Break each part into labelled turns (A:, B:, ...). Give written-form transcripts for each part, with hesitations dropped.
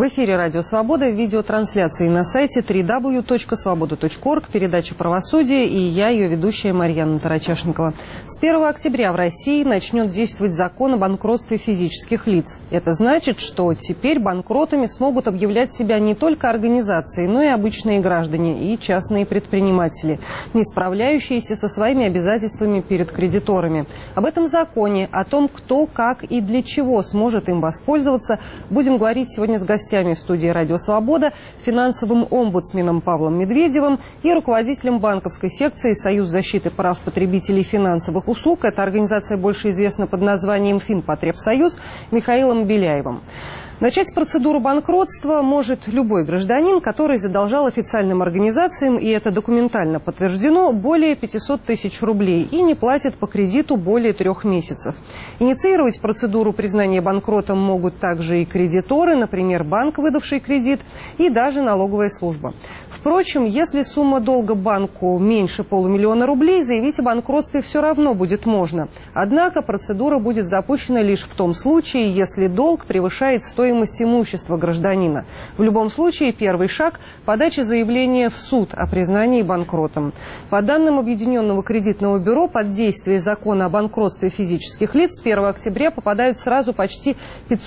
A: В эфире «Радио Свобода», видеотрансляции на сайте www.svoboda.org, передача «Правосудие» и я, ее ведущая Марьяна Тарачашникова. С 1 октября в России начнет действовать закон о банкротстве физических лиц. Это значит, что теперь банкротами смогут объявлять себя не только организации, но и обычные граждане и частные предприниматели, не справляющиеся со своими обязательствами перед кредиторами. Об этом законе, о том, кто, как и для чего сможет им воспользоваться, будем говорить сегодня с гостями в студии «Радио Свобода», финансовым омбудсменом Павлом Медведевым и руководителем банковской секции Союз защиты прав потребителей финансовых услуг, эта организация больше известна под названием Финпотребсоюз, Михаилом Беляевым. Начать процедуру банкротства может любой гражданин, который задолжал официальным организациям, и это документально подтверждено, более 500 тысяч рублей и не платит по кредиту более 3 месяцев. Инициировать процедуру признания банкротом могут также и кредиторы, например, банк, выдавший кредит, и даже налоговая служба. Впрочем, если сумма долга банку меньше 500 000 рублей, заявить о банкротстве все равно будет можно. Однако процедура будет запущена лишь в том случае, если долг превышает стоимость имущества гражданина. В любом случае, первый шаг – подача заявления в суд о признании банкротом. По данным Объединенного кредитного бюро, под действие закона о банкротстве физических лиц с 1 октября попадают сразу почти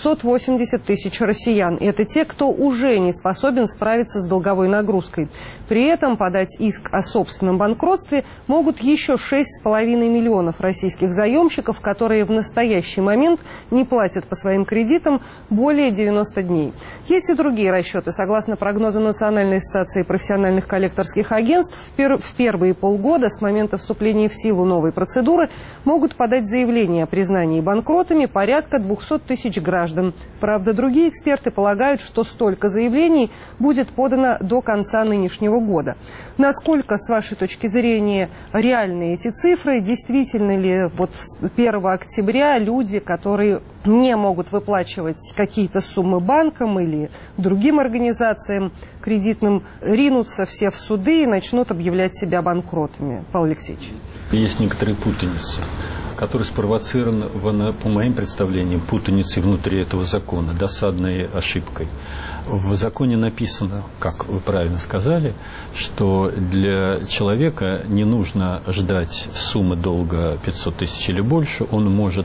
A: 580 тысяч россиян. И это те, кто уже не способен справиться с долговой нагрузкой. При этом подать иск о собственном банкротстве могут еще 6,5 миллионов российских заемщиков, которые в настоящий момент не платят по своим кредитам более 90 дней. Есть и другие расчеты. Согласно прогнозу Национальной ассоциации профессиональных коллекторских агентств, в первые полгода с момента вступления в силу новой процедуры могут подать заявление о признании банкротами порядка 200 тысяч граждан. Правда, другие эксперты полагают, что столько заявлений будет подано до конца нынешнего года. Насколько, с вашей точки зрения, реальны эти цифры? Действительно ли вот с 1 октября люди, которые не могут выплачивать какие-то суммы банкам или другим организациям кредитным, ринутся все в суды и начнут объявлять себя банкротами? Павел Алексеевич.
B: Есть некоторые путаницы, которая спровоцирована, по моим представлениям, путаницей внутри этого закона, досадной ошибкой. В законе написано, как вы правильно сказали, что для человека не нужно ждать суммы долга 500 тысяч или больше, он может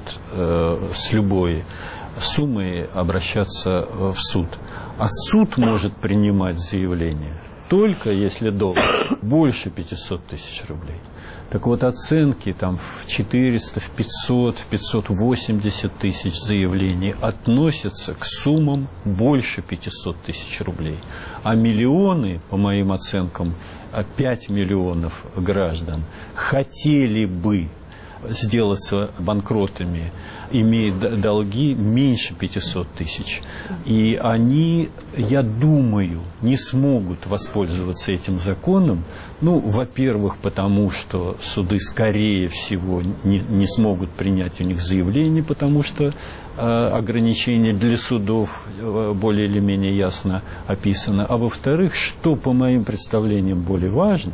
B: с любой суммой обращаться в суд. А суд может принимать заявление только если долг больше 500 тысяч рублей. Так вот, оценки там в 400, в 500, в 580 тысяч заявлений относятся к суммам больше 500 тысяч рублей. А миллионы, по моим оценкам, 5 миллионов граждан хотели бы сделаться банкротами, имея долги меньше 500 тысяч. И они, я думаю, не смогут воспользоваться этим законом. Ну, во-первых, потому что суды, скорее всего, не смогут принять у них заявление, потому что ограничения для судов более или менее ясно описано. А во-вторых, что, по моим представлениям, более важно,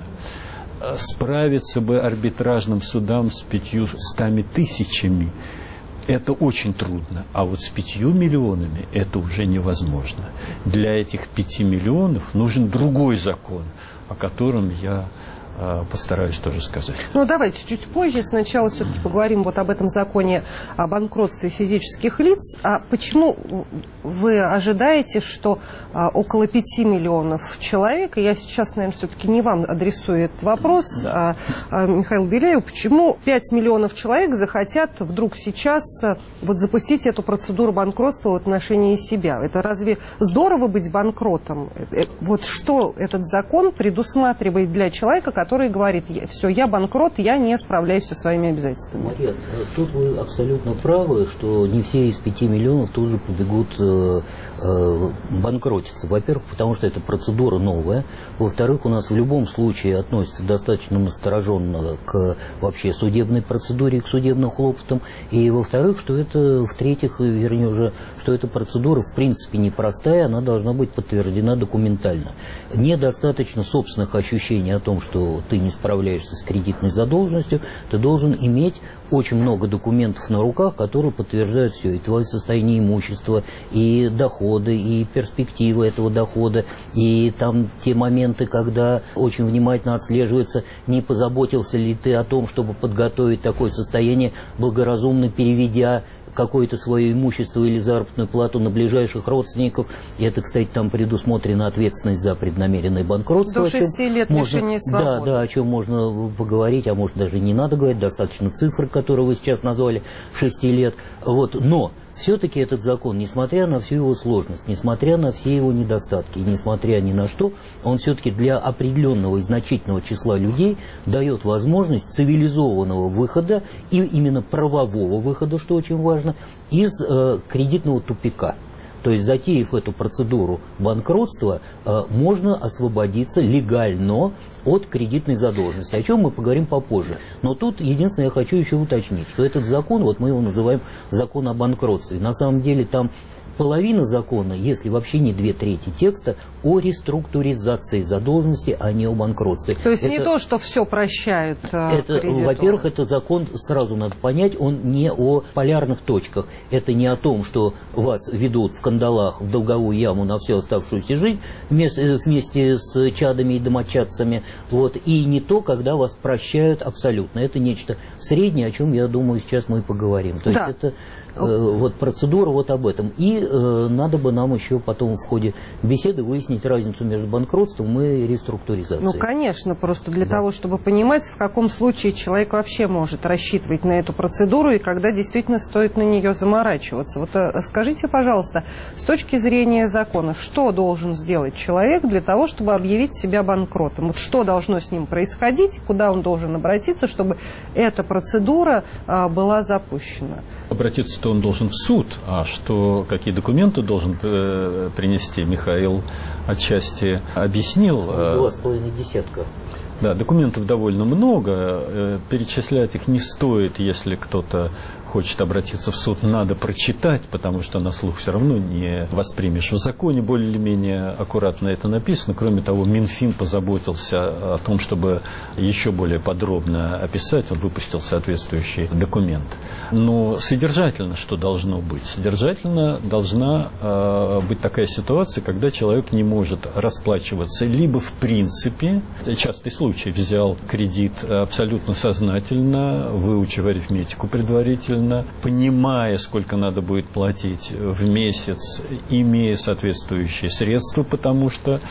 B: справиться бы арбитражным судам с 500 тысячами. Это очень трудно. А вот с 5 миллионами это уже невозможно. Для этих 5 миллионов нужен другой закон, о котором я постараюсь тоже сказать. Ну, давайте чуть позже. Сначала все-таки поговорим вот об этом законе о банкротстве физических лиц. А почему вы ожидаете, что около 5 миллионов человек, и я сейчас, наверное, все-таки не вам адресую этот вопрос, а Михаилу Беляеву, почему 5 миллионов человек захотят вдруг сейчас вот запустить эту процедуру банкротства в отношении себя? Это разве здорово быть банкротом? Вот что этот закон предусматривает для человека, который говорит: все, я банкрот, я не справляюсь со своими обязательствами?
C: Марьяна, тут вы абсолютно правы, что не все из 5 миллионов тут же побегут банкротиться. Во-первых, потому что эта процедура новая. Во-вторых, у нас в любом случае относится достаточно настороженно к вообще судебной процедуре, к судебным хлопотам. И во-вторых, что это, в-третьих, вернее уже, что эта процедура в принципе непростая, она должна быть подтверждена документально. Недостаточно собственных ощущений о том, что ты не справляешься с кредитной задолженностью, ты должен иметь очень много документов на руках, которые подтверждают все, и твое состояние имущества, и и доходы, и перспективы этого дохода, и там те моменты, когда очень внимательно отслеживается, не позаботился ли ты о том, чтобы подготовить такое состояние, благоразумно переведя какое-то свое имущество или заработную плату на ближайших родственников. И это, кстати, там предусмотрена ответственность за преднамеренное банкротство.
A: До 6 лет лишения свободы.
C: Да, о чем можно поговорить, а может даже не надо говорить, достаточно цифры, которые вы сейчас назвали, 6 лет. Вот. Но все-таки этот закон, несмотря на всю его сложность, несмотря на все его недостатки, несмотря ни на что, он все-таки для определенного и значительного числа людей дает возможность цивилизованного выхода, и именно правового выхода, что очень важно, из кредитного тупика. То есть, затеяв эту процедуру банкротства, можно освободиться легально от кредитной задолженности, о чем мы поговорим попозже. Но тут единственное, я хочу еще уточнить, что этот закон, вот мы его называем закон о банкротстве. На самом деле там половина закона, если вообще не 2/3 текста, о реструктуризации задолженности, а не о банкротстве.
A: То есть не то, что все прощают кредиторы.
C: Во-первых, это закон, сразу надо понять, он не о полярных точках. Это не о том, что вас ведут в кандалах в долговую яму на всю оставшуюся жизнь вместе с чадами и домочадцами. Вот. И не то, когда вас прощают абсолютно. Это нечто среднее, о чем, я думаю, сейчас мы и поговорим. То есть это вот процедура вот об этом. И надо бы нам еще потом в ходе беседы выяснить разницу между банкротством и реструктуризацией.
A: Ну, конечно, просто для того, чтобы понимать, в каком случае человек вообще может рассчитывать на эту процедуру и когда действительно стоит на нее заморачиваться. Вот скажите, пожалуйста, с точки зрения закона, что должен сделать человек для того, чтобы объявить себя банкротом? Вот что должно с ним происходить, куда он должен обратиться, чтобы эта процедура была запущена?
B: Обратиться-то он должен в суд, а какие документы должен принести, Михаил отчасти объяснил.
C: 2,5 десятка.
B: Да, документов довольно много, перечислять их не стоит, если кто-то хочет обратиться в суд, надо прочитать, потому что на слух все равно не воспримешь. В законе более или менее аккуратно это написано. Кроме того, Минфин позаботился о том, чтобы еще более подробно описать, он выпустил соответствующий документ. Но содержательно что должно быть? Содержательно должна быть такая ситуация, когда человек не может расплачиваться либо в принципе, частый случай, взял кредит абсолютно сознательно, выучив арифметику предварительно, понимая, сколько надо будет платить в месяц, имея соответствующие средства, потому что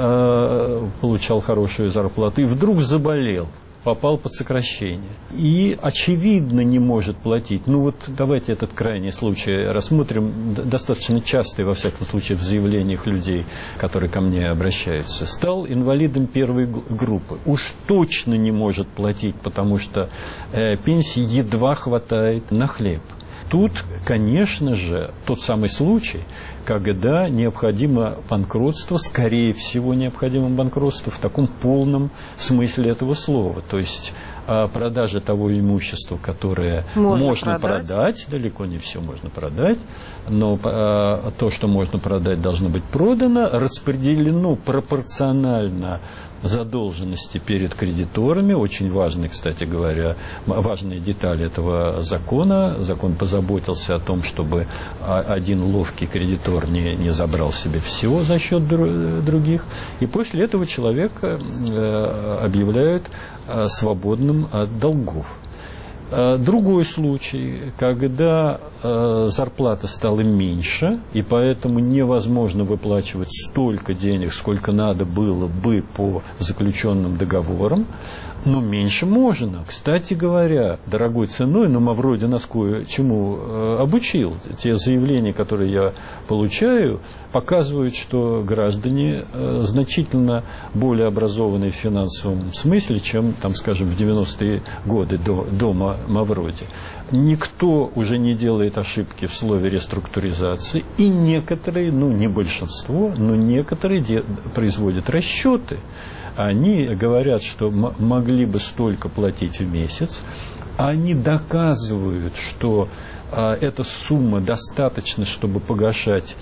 B: получал хорошую зарплату, и вдруг заболел, попал под сокращение. И, очевидно, не может платить. Ну вот давайте этот крайний случай рассмотрим, достаточно частый, во всяком случае, в заявлениях людей, которые ко мне обращаются. Стал инвалидом первой группы. Уж точно не может платить, потому что пенсии едва хватает на хлеб. Тут, конечно же, тот самый случай, когда необходимо банкротство, скорее всего, необходимо банкротство в таком полном смысле этого слова. То есть продажа того имущества, которое можно продать, далеко не все можно продать, но то, что можно продать, должно быть продано, распределено пропорционально задолженности перед кредиторами. Очень важные, кстати говоря, важные детали этого закона. Закон позаботился о том, чтобы один ловкий кредитор не забрал себе всего за счет других. И после этого человека объявляют свободным от долгов. Другой случай, когда зарплата стала меньше, и поэтому невозможно выплачивать столько денег, сколько надо было бы по заключенным договорам, но меньше можно. Кстати говоря, дорогой ценой, но Мавроди нас кое-чему обучил. Те заявления, которые я получаю, показывают, что граждане значительно более образованные в финансовом смысле, чем, там, скажем, в 90-е годы до Мавроди. Никто уже не делает ошибки в слове реструктуризации, и некоторые, ну не большинство, но некоторые производят расчеты. Они говорят, что могли бы столько платить в месяц, они доказывают, что эта сумма достаточна, чтобы погашать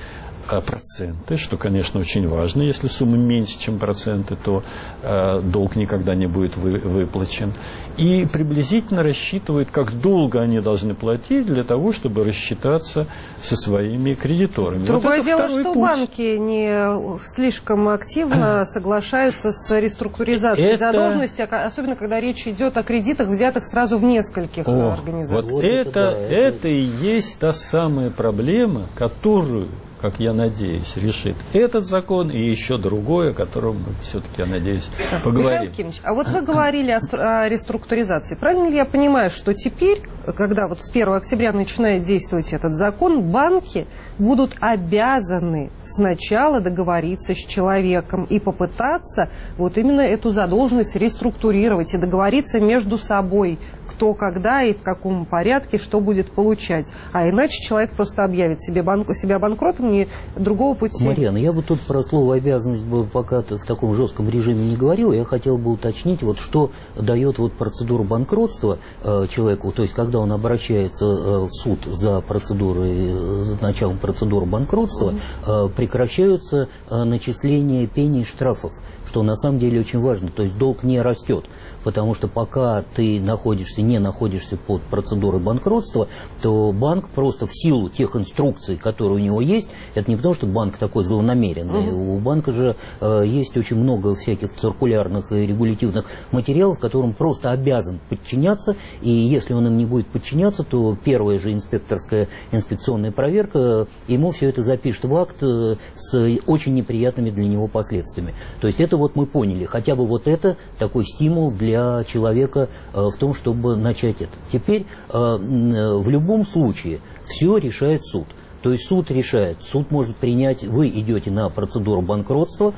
B: проценты, что, конечно, очень важно. Если сумма меньше, чем проценты, то долг никогда не будет выплачен. И приблизительно рассчитывает, как долго они должны платить для того, чтобы рассчитаться со своими кредиторами.
A: Другое дело, что банки не слишком активно соглашаются с реструктуризацией задолженности, особенно когда речь идет о кредитах, взятых сразу в нескольких организациях.
B: Вот это и есть та самая проблема, которую, как я надеюсь, решит этот закон и еще другое, о котором мы все-таки, я надеюсь, поговорим.
A: Михаил Кимович, а вот вы говорили о реструктуризации. Правильно ли я понимаю, что теперь, когда вот с 1 октября начинает действовать этот закон, банки будут обязаны сначала договориться с человеком и попытаться вот именно эту задолженность реструктурировать и договориться между собой, кто, когда и в каком порядке что будет получать. А иначе человек просто объявит себя банкротом, ни другого пути.
C: Марьяна, я бы тут про слово «обязанность» бы пока в таком жестком режиме не говорил. Я хотел бы уточнить, вот что дает вот процедура банкротства человеку, то есть когда он обращается в суд за началом процедуры банкротства, прекращаются начисления пений и штрафов, что на самом деле очень важно, то есть долг не растет, потому что пока ты не находишься под процедурой банкротства, то банк просто в силу тех инструкций, которые у него есть, это не потому, что банк такой злонамеренный, у банка же есть очень много всяких циркулярных и регулятивных материалов, которым просто обязан подчиняться, и если он им не будет подчиняться, то первая же инспекционная проверка ему все это запишет в акт с очень неприятными для него последствиями. То есть это вот мы поняли, хотя бы вот это такой стимул для человека в том, чтобы начать это. Теперь в любом случае все решает суд. То есть суд решает, суд может принять, вы идете на процедуру банкротства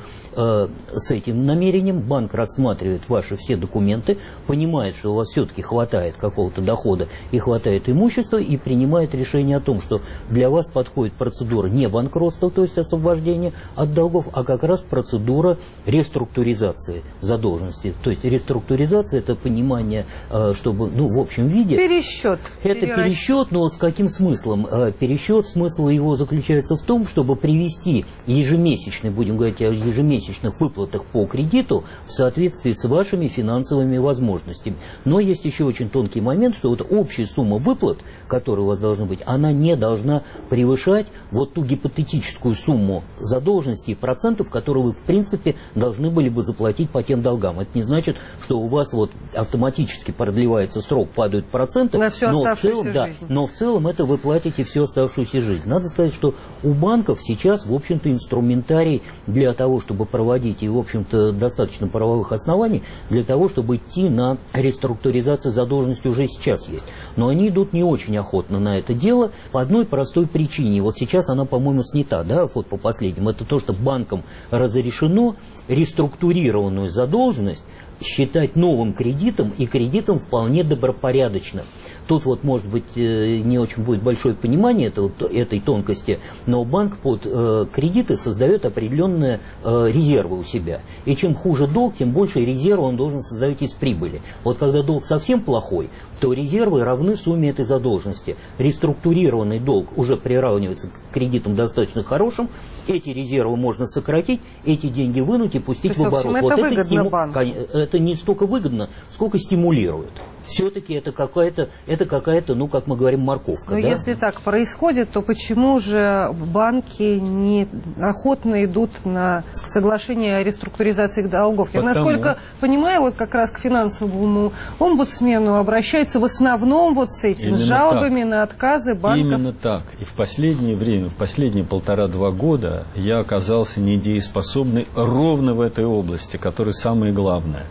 C: с этим намерением, банк рассматривает ваши все документы, понимает, что у вас все-таки хватает какого-то дохода и хватает имущества, и принимает решение о том, что для вас подходит процедура не банкротства, то есть освобождения от долгов, а как раз процедура реструктуризации задолженности. То есть реструктуризация – это понимание, чтобы, в общем виде…
A: Пересчет.
C: Это пересчет, но с каким смыслом? Пересчет, смысл его заключается в том, чтобы привести ежемесячный, будем говорить о ежемесячных выплатах по кредиту в соответствии с вашими финансовыми возможностями. Но есть еще очень тонкий момент, что вот общая сумма выплат, которая у вас должна быть, она не должна превышать вот ту гипотетическую сумму задолженности и процентов, которые вы в принципе должны были бы заплатить по тем долгам. Это не значит, что у вас вот автоматически продлевается срок, падают проценты,
A: на всю оставшуюся жизнь.
C: Но в целом это вы платите всю оставшуюся жизнь. Надо сказать, что у банков сейчас, в общем-то, инструментарий для того, чтобы проводить, и, в общем-то, достаточно правовых оснований для того, чтобы идти на реструктуризацию задолженности уже сейчас есть. Но они идут не очень охотно на это дело по одной простой причине. Вот сейчас она, по-моему, снята, да, вот по последним. Это то, что банкам разрешено реструктурированную задолженность считать новым кредитом и кредитом вполне добропорядочным. Тут вот, может быть, не очень будет большое понимание этой тонкости, но банк под кредиты создает определенные резервы у себя. И чем хуже долг, тем больше резерва он должен создавать из прибыли. Вот когда долг совсем плохой, то резервы равны сумме этой задолженности. Реструктурированный долг уже приравнивается к кредитам достаточно хорошим, эти резервы можно сократить, эти деньги вынуть и пустить в оборот.
A: Это вот выгодно банку.
C: Это не столько выгодно, сколько стимулирует. Все-таки это какая-то, как мы говорим, морковка.
A: Но
C: да?
A: Если так происходит, то почему же банки не охотно идут на соглашение о реструктуризации долгов? Я, насколько понимаю, вот как раз к финансовому омбудсмену обращаются в основном вот с этим, с жалобами на отказы банков.
B: Именно так. И в последнее время, в последние 1,5-2 года я оказался недееспособный ровно в этой области, которая самое главное.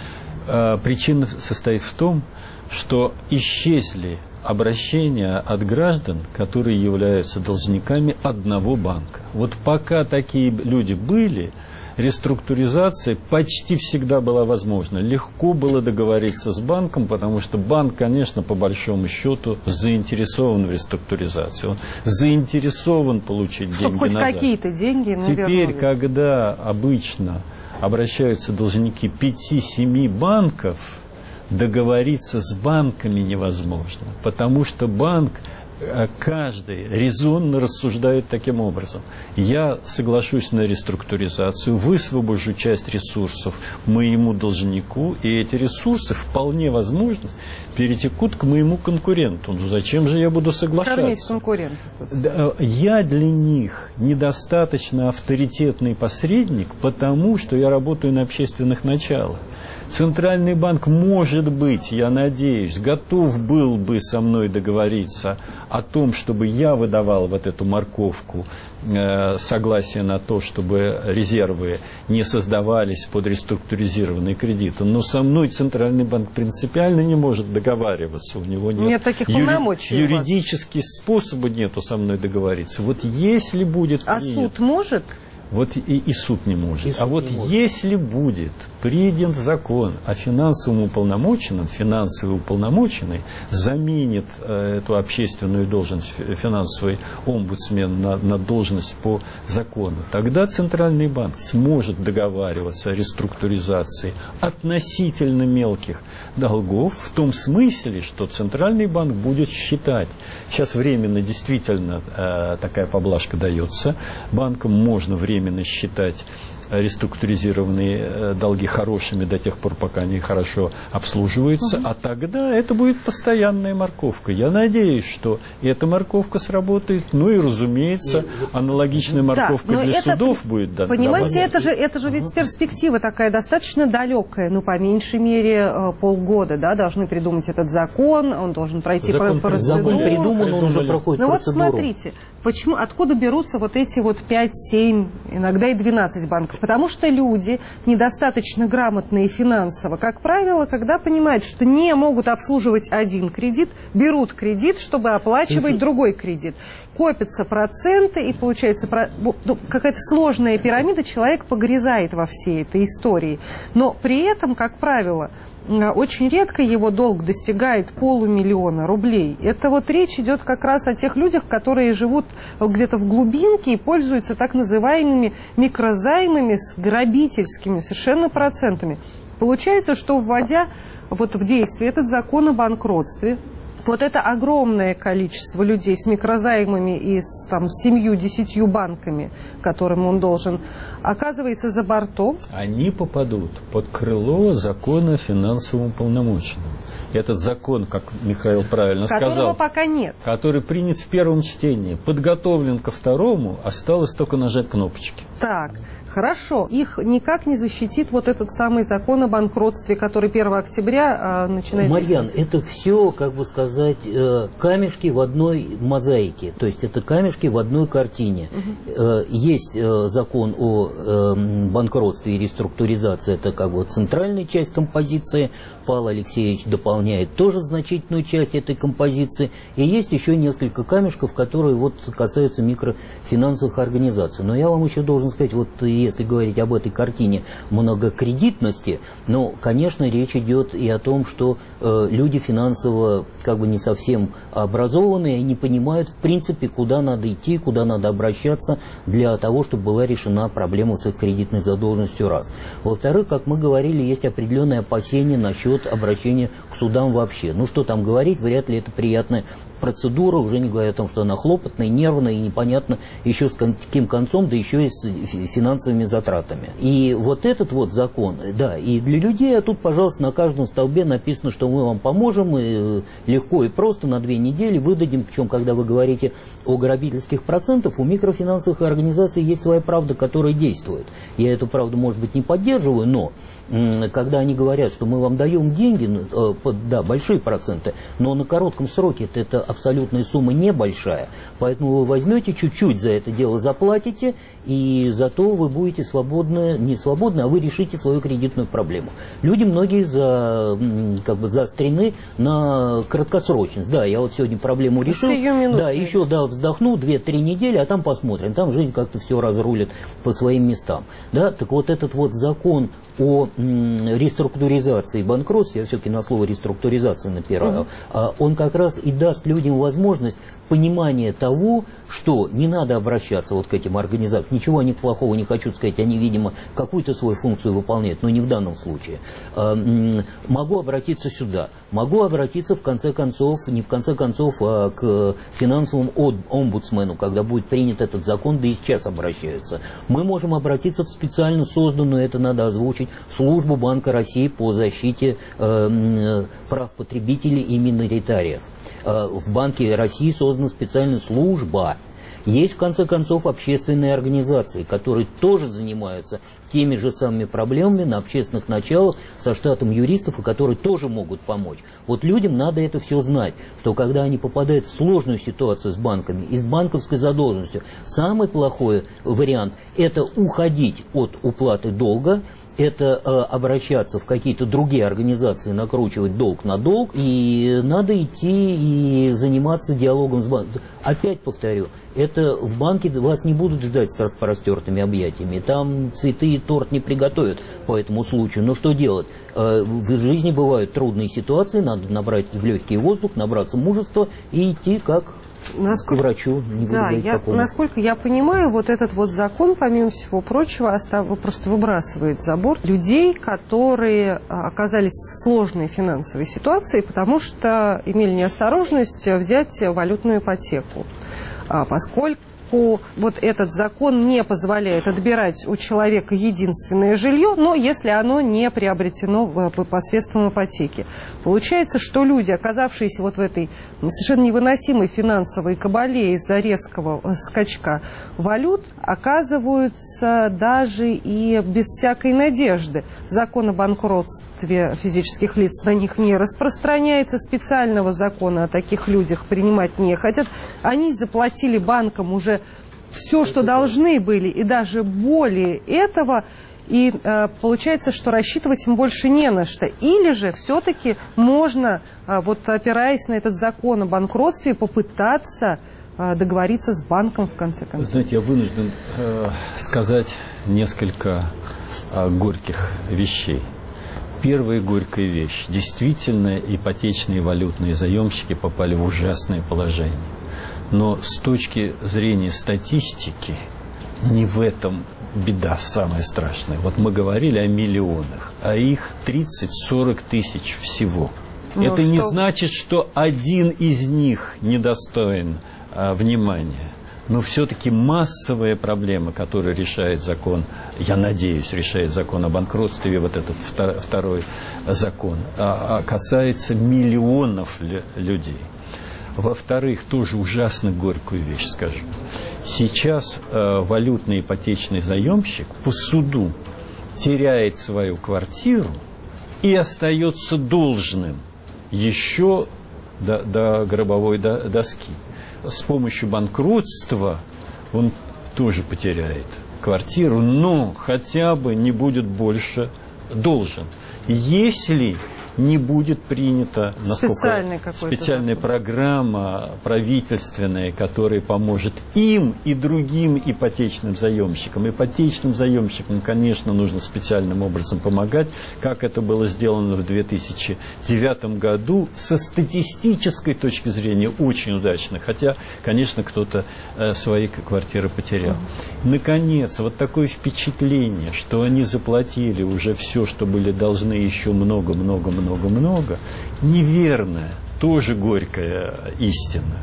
B: Причина состоит в том, что исчезли обращения от граждан, которые являются должниками одного банка. Вот пока такие люди были, реструктуризация почти всегда была возможна. Легко было договориться с банком, потому что банк, конечно, по большому счету заинтересован в реструктуризации. Он заинтересован получить деньги
A: хоть
B: назад.
A: Какие-то деньги,
B: Теперь, когда обычно обращаются должники 5-7 банков, договориться с банками невозможно, потому что банк каждый резонно рассуждает таким образом. Я соглашусь на реструктуризацию, высвобожу часть ресурсов моему должнику, и эти ресурсы вполне возможно перетекут к моему конкуренту. Ну зачем же я буду соглашаться?
A: Кормить конкурентов.
B: Я для них недостаточно авторитетный посредник, потому что я работаю на общественных началах. Центральный банк, может быть, я надеюсь, готов был бы со мной договориться о том, чтобы я выдавал вот эту морковку, согласие на то, чтобы резервы не создавались под реструктуризированные кредиты. Но со мной Центральный банк принципиально не может договариваться. У него нет
A: таких полномочий.
B: Юридических способов нету со мной договориться. Вот если будет принят...
A: суд может?
B: Вот и суд не может. Если будет принят закон о финансовом уполномоченном, финансовый уполномоченный заменит эту общественную должность, финансовый омбудсмен на должность по закону, тогда Центральный банк сможет договариваться о реструктуризации относительно мелких долгов, в том смысле, что Центральный банк будет считать, сейчас временно действительно такая поблажка дается, банкам можно временно считать реструктуризированные долги хорошими до тех пор, пока они хорошо обслуживаются, а тогда это будет постоянная морковка. Я надеюсь, что эта морковка сработает, ну и, разумеется, аналогичная морковка для судов будет дана.
A: Понимаете, это же ведь перспектива такая достаточно далекая, ну, по меньшей мере, полгода, да, должны придумать этот закон, он должен пройти процедуру.
C: Закон придуман, он уже проходит процедуру.
A: Ну вот смотрите, откуда берутся вот эти вот 5, 7, иногда и 12 банков? Потому что люди, недостаточно грамотные финансово, как правило, когда понимают, что не могут обслуживать один кредит, берут кредит, чтобы оплачивать другой кредит. Копятся проценты, и получается какая-то сложная пирамида, человек погрязает во всей этой истории. Но при этом, как правило, очень редко его долг достигает 500 000 рублей. Это вот речь идет как раз о тех людях, которые живут где-то в глубинке и пользуются так называемыми микрозаймами с грабительскими совершенно процентами. Получается, что вводя вот в действие этот закон о банкротстве, вот это огромное количество людей с микрозаймами и с 7-10 банками, которым он должен, оказывается за бортом.
B: Они попадут под крыло закона о финансовом уполномоченном. Этот закон, как Михаил правильно сказал,
A: которого пока нет,
B: который принят в первом чтении, подготовлен ко второму, осталось только нажать кнопочки.
A: Так. Хорошо, их никак не защитит вот этот самый закон о банкротстве, который 1 октября начинает...
C: Марьян, это все, как бы сказать, камешки в одной мозаике, то есть это камешки в одной картине. Есть закон о банкротстве и реструктуризации, это как бы центральная часть композиции, Павел Алексеевич дополняет тоже значительную часть этой композиции, и есть еще несколько камешков, которые вот касаются микрофинансовых организаций. Но я вам еще должен сказать, вот если говорить об этой картине многокредитности, ну, конечно, речь идет и о том, что люди финансово как бы не совсем образованные, не понимают, в принципе, куда надо идти, куда надо обращаться для того, чтобы была решена проблема с их кредитной задолженностью, раз. Во-вторых, как мы говорили, есть определенные опасения насчет обращения к судам вообще. Ну, что там говорить, вряд ли это приятная процедура, уже не говоря о том, что она хлопотная, нервная и непонятно еще с каким концом, да еще и с финансовыми затратами. И вот этот вот закон, да, и для людей, а тут, пожалуйста, на каждом столбе написано, что мы вам поможем, и легко и просто на 2 недели выдадим, причем, когда вы говорите о грабительских процентах, у микрофинансовых организаций есть своя правда, которая действует. Я эту правду, может быть, не поддерживаю, но когда они говорят, что мы вам даем деньги, да, большие проценты, но на коротком сроке это абсолютная сумма небольшая, поэтому вы возьмете чуть-чуть за это дело, заплатите, и зато вы будете свободны, не свободны, а вы решите свою кредитную проблему. Люди многие заострены на краткосрочность. Да, я вот сегодня проблему решил, да, еще вздохну 2-3 недели, а там посмотрим, там жизнь как-то все разрулит по своим местам. Да, так вот этот вот закон о реструктуризации и банкротства, я все-таки на слово реструктуризация напираю, он как раз и даст людям возможность понимания того, что не надо обращаться вот к этим организациям. Ничего они плохого не хочу сказать, они, видимо, какую-то свою функцию выполняют, но не в данном случае. Могу обратиться сюда, могу обратиться, в конце концов, не в конце концов, а к финансовому омбудсмену, когда будет принят этот закон, да и сейчас обращаются. Мы можем обратиться в специально созданную, это надо озвучить, службу Банка России по защите прав потребителей и миноритариев. В Банке России создана специальная служба. Есть, в конце концов, общественные организации, которые тоже занимаются теми же самыми проблемами на общественных началах со штатом юристов, и которые тоже могут помочь. Вот людям надо это все знать, что когда они попадают в сложную ситуацию с банками и с банковской задолженностью, самый плохой вариант – это уходить от уплаты долга, это обращаться в какие-то другие организации, накручивать долг на долг, и надо идти и заниматься диалогом с банком. Опять повторю, это в банке вас не будут ждать с распростертыми объятиями, там цветы и торт не приготовят по этому случаю. Но что делать? В жизни бывают трудные ситуации, надо набрать в легкий воздух, набраться мужества и идти как... к врачу, не буду говорить какому.
A: Насколько я понимаю, вот этот вот закон, помимо всего прочего, просто выбрасывает за борт людей, которые оказались в сложной финансовой ситуации, потому что имели неосторожность взять валютную ипотеку. Поскольку вот этот закон не позволяет отбирать у человека единственное жилье, но если оно не приобретено посредством ипотеки. Получается, что люди, оказавшиеся вот в этой совершенно невыносимой финансовой кабале из-за резкого скачка валют, оказываются даже и без всякой надежды. Закон о банкротстве физических лиц на них не распространяется, специального закона о таких людях принимать не хотят. Они заплатили банкам уже все, что должны были, и даже более этого, и получается, что рассчитывать им больше не на что. Или же все-таки можно, вот опираясь на этот закон о банкротстве, попытаться договориться с банком в конце концов.
B: Знаете, я вынужден сказать несколько горьких вещей. Первая горькая вещь. Действительно, ипотечные валютные заемщики попали в ужасное положение. Но с точки зрения статистики, не в этом беда самая страшная. Вот мы говорили о миллионах, а их 30-40 тысяч всего. Это не значит, что один из них недостоин внимания. Но все-таки массовая проблема, которую решает закон, я надеюсь, решает закон о банкротстве, вот этот второй закон, касается миллионов людей. Во-вторых, тоже ужасно горькую вещь скажу. Сейчас валютный ипотечный заемщик по суду теряет свою квартиру и остается должным еще до гробовой доски. С помощью банкротства он тоже потеряет квартиру, но хотя бы не будет больше должен. Если не будет принята специальная программа правительственная, которая поможет им и другим ипотечным заемщикам. Ипотечным заемщикам, конечно, нужно специальным образом помогать, как это было сделано в 2009 году, со статистической точки зрения очень удачно, хотя, конечно, кто-то свои квартиры потерял. Наконец, вот такое впечатление, что они заплатили уже все, что были должны, еще много-много-много, неверная, тоже горькая истина.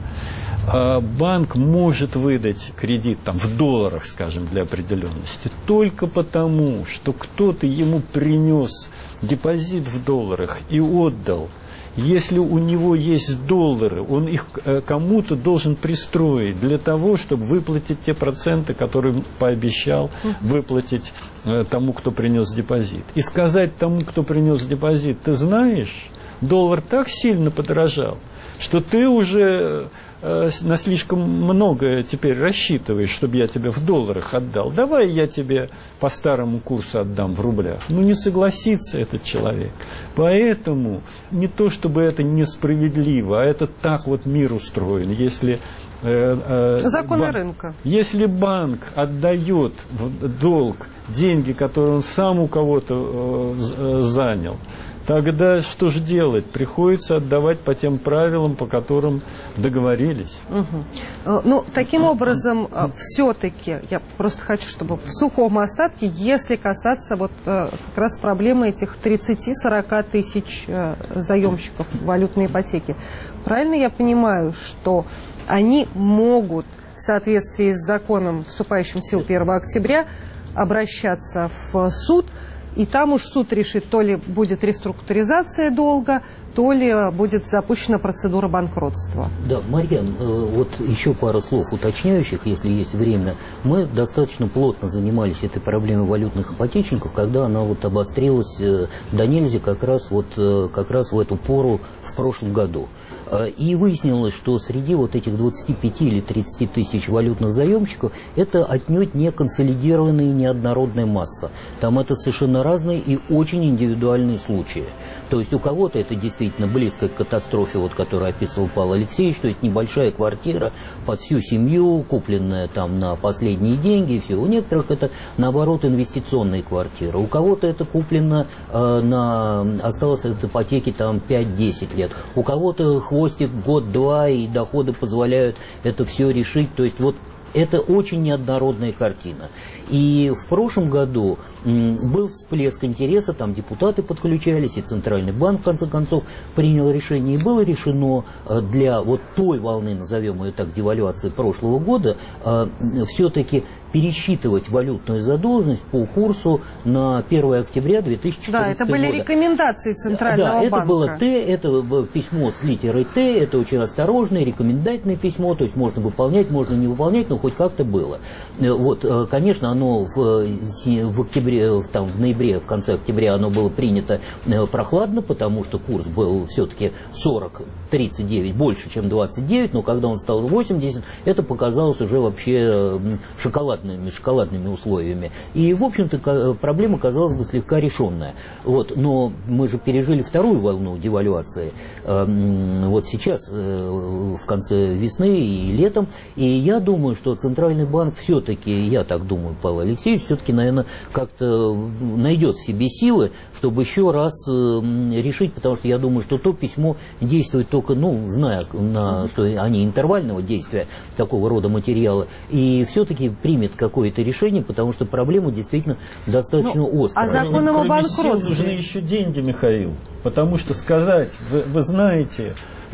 B: Банк может выдать кредит в долларах, скажем, для определенности, только потому, что кто-то ему принес депозит в долларах и отдал. Если у него есть доллары, он их кому-то должен пристроить для того, чтобы выплатить те проценты, которые пообещал выплатить тому, кто принес депозит. И сказать тому, кто принес депозит: ты знаешь, доллар так сильно подорожал, что ты уже на слишком многое теперь рассчитываешь, чтобы я тебе в долларах отдал. Давай я тебе по старому курсу отдам в рублях. Ну, не согласится этот человек. Поэтому не то, чтобы это несправедливо, а это так вот мир устроен. Если
A: законы рынка.
B: Если банк отдает в долг деньги, которые он сам у кого-то занял, тогда что же делать? Приходится отдавать по тем правилам, по которым договорились.
A: Угу. Ну, таким образом, все-таки, я просто хочу, чтобы в сухом остатке, если касаться вот как раз проблемы этих 30-40 тысяч заемщиков валютной ипотеки, правильно я понимаю, что они могут в соответствии с законом, вступающим в силу 1 октября, обращаться в суд, и там уж суд решит, то ли будет реструктуризация долга, то ли будет запущена процедура банкротства.
C: Да, Марьян, вот еще пару слов уточняющих, если есть время. Мы достаточно плотно занимались этой проблемой валютных ипотечников, когда она вот обострилась до нельзя как раз в эту пору в прошлом году. И выяснилось, что среди вот этих 25 или 30 тысяч валютных заемщиков это отнюдь не консолидированная и неоднородная масса. Там это совершенно разные и очень индивидуальные случаи. То есть у кого-то это действительно близко к катастрофе, вот, которую описывал Павел Алексеевич, то есть небольшая квартира под всю семью, купленная там на последние деньги и все. У некоторых это, наоборот, инвестиционные квартиры. У кого-то это куплено осталось от ипотеки там 5-10 лет. У кого-то хвостик год-два, и доходы позволяют это все решить. То есть вот это очень неоднородная картина. И в прошлом году был всплеск интереса, там депутаты подключались, и Центральный банк, в конце концов, принял решение. И было решено для вот той волны, назовем ее так, девальвации прошлого года, все-таки пересчитывать валютную задолженность по курсу на 1 октября 2014 года.
A: Да, это были рекомендации Центрального банка.
C: Да, это было Т, это было письмо с литерой Т, это очень осторожное, рекомендательное письмо, то есть можно выполнять, можно не выполнять, но хоть как-то было. Вот, конечно, оно в октябре, там, в ноябре, в конце октября оно было принято прохладно, потому что курс был все-таки 40-39, больше, чем 29, но когда он стал 80, это показалось уже вообще шоколадными условиями. И, в общем-то, проблема, казалось бы, слегка решенная. Вот, но мы же пережили вторую волну девальвации вот сейчас, в конце весны и летом. И я думаю, что Центральный банк все-таки, я так думаю, Павел Алексеевич, все-таки, наверное, как-то найдет в себе силы, чтобы еще раз решить, потому что я думаю, что то письмо действует только, ну, зная, что они интервального действия такого рода материала, и все-таки примет какое-то решение, потому что проблема действительно достаточно острая.
A: А законом о банкротстве
B: нужны еще деньги, Михаил, потому что сказать, вы знаете,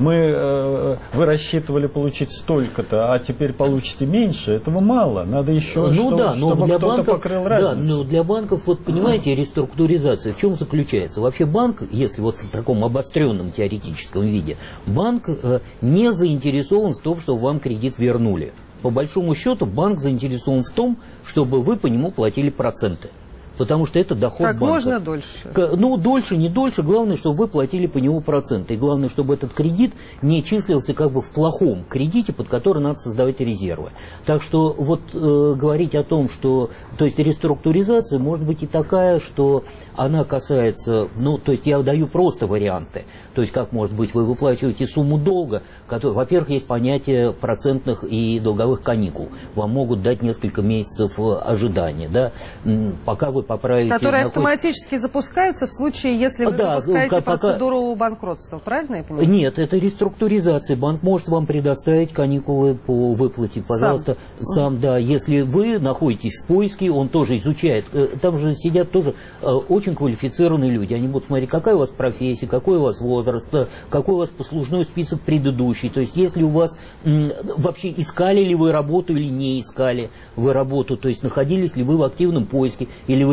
B: вы рассчитывали получить столько-то, а теперь получите меньше, этого мало. Надо еще, чтобы кто-то покрыл разницу.
C: Да, но для банков, вот понимаете, реструктуризация в чем заключается? Вообще банк, если вот в таком обостренном теоретическом виде, банк не заинтересован в том, чтобы вам кредит вернули. По большому счету банк заинтересован в том, чтобы вы по нему платили проценты. Потому что это доход банка.
A: Как можно дольше.
C: Ну, дольше, не дольше. Главное, чтобы вы платили по нему проценты. И главное, чтобы этот кредит не числился как бы в плохом кредите, под который надо создавать резервы. Так что вот говорить о том, что... То есть реструктуризация может быть и такая, что она касается... Ну, то есть я даю просто варианты. То есть как может быть, вы выплачиваете сумму долга, который... Во-первых, есть понятие процентных и долговых каникул. Вам могут дать несколько месяцев ожидания, да, пока вы поправите...
A: Которые автоматически запускаются в случае, если вы запускаете процедуру банкротства, правильно я понимаю?
C: Нет, это реструктуризация. Банк может вам предоставить каникулы по выплате, пожалуйста, сам, да. Если вы находитесь в поиске, он тоже изучает. Там же сидят тоже очень квалифицированные люди. Они будут смотреть, какая у вас профессия, какой у вас возраст, какой у вас послужной список предыдущий. То есть, если у вас вообще искали ли вы работу или не искали вы работу, то есть находились ли вы в активном поиске, или вы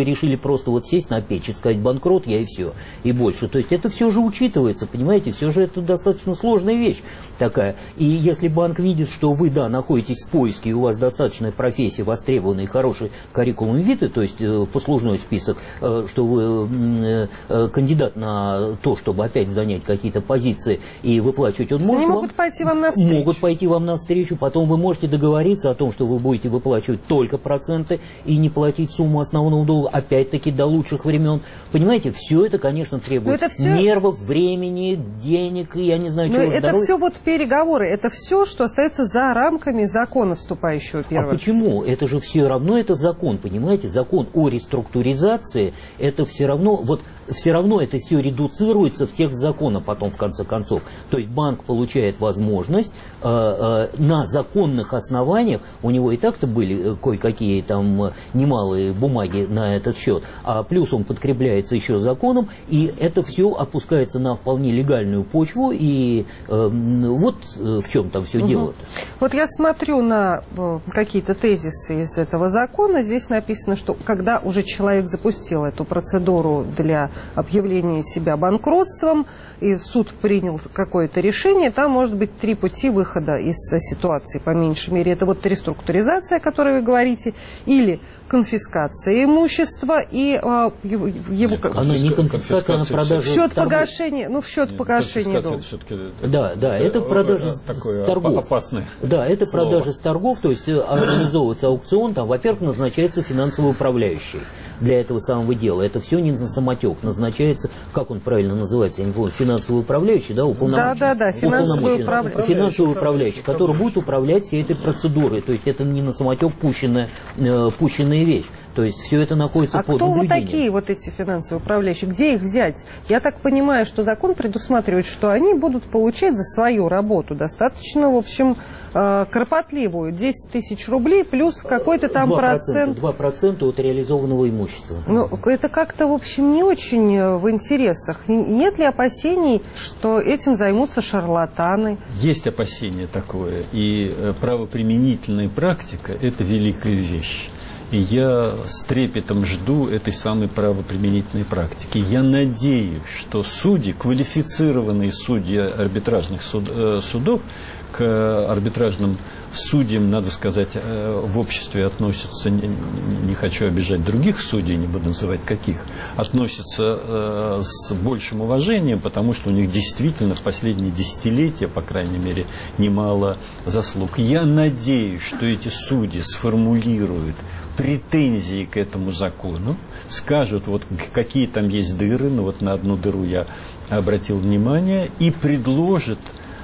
C: вы решили просто вот сесть на печь и сказать банкрот я и все, и больше. То есть это все же учитывается, понимаете, все же это достаточно сложная вещь такая. И если банк видит, что вы, да, находитесь в поиске, и у вас достаточная профессия, востребованный, хороший curriculum vitae, то есть послужной список, что вы кандидат на то, чтобы опять занять какие-то позиции и выплачивать, он может
A: они могут пойти вам навстречу.
C: Могут пойти вам навстречу, потом вы можете договориться о том, что вы будете выплачивать только проценты и не платить сумму основного долга, опять-таки до лучших времен. Понимаете, все это, конечно, требует нервов, времени, денег, и я не знаю, чего.
A: Это все вот переговоры, это все, что остается за рамками закона, вступающего 1 октября.
C: А почему? Это же все равно это закон, понимаете? Закон о реструктуризации, это все равно, вот все равно это все редуцируется в текст закона потом, в конце концов. То есть банк получает возможность на законных основаниях, у него и так-то были кое-какие там немалые бумаги на этот счет, а плюс он подкрепляется еще законом, и это все опускается на вполне легальную почву, и вот в чем там все дело-то.
A: Вот я смотрю на какие-то тезисы из этого закона, здесь написано, что когда уже человек запустил эту процедуру для объявления себя банкротством, и суд принял какое-то решение, там может быть 3 пути выхода из ситуации, по меньшей мере. Это вот реструктуризация, о которой вы говорите, или конфискация имущества и его...
C: Она не конфискация, она продажа
A: в счет погашения, в счет погашения долга.
C: Да, это продажа с торгов.
B: Опасное.
C: Да, это продажа с торгов, то есть организовывается аукцион, там, во-первых, назначается финансовый управляющий для этого самого дела. Это все не на самотек, назначается, как он правильно называется, я не помню, финансовый управляющий, да, уполномоченный.
A: Да, финансовый
C: управляющий, который будет управлять всей этой процедурой, то есть это не на самотек пущенная вещь. То есть все это находится под наблюдением. А
A: кто вот такие вот эти финансовые управляющие? Где их взять? Я так понимаю, что закон предусматривает, что они будут получать за свою работу достаточно, в общем, кропотливую. 10 тысяч рублей плюс какой-то там 2%.
C: 2% от реализованного имущества.
A: Ну, это как-то, в общем, не очень в интересах. Нет ли опасений, что этим займутся шарлатаны?
B: Есть опасение такое. И правоприменительная практика – это великая вещь. И я с трепетом жду этой самой правоприменительной практики. Я надеюсь, что судьи, квалифицированные судьи арбитражных судов, к арбитражным судьям, надо сказать, в обществе относятся, не хочу обижать других судей, не буду называть каких, относятся с большим уважением, потому что у них действительно в последние десятилетия, по крайней мере, немало заслуг. Я надеюсь, что эти судьи сформулируют претензии к этому закону, скажут, вот какие там есть дыры, ну вот на одну дыру я обратил внимание, и предложат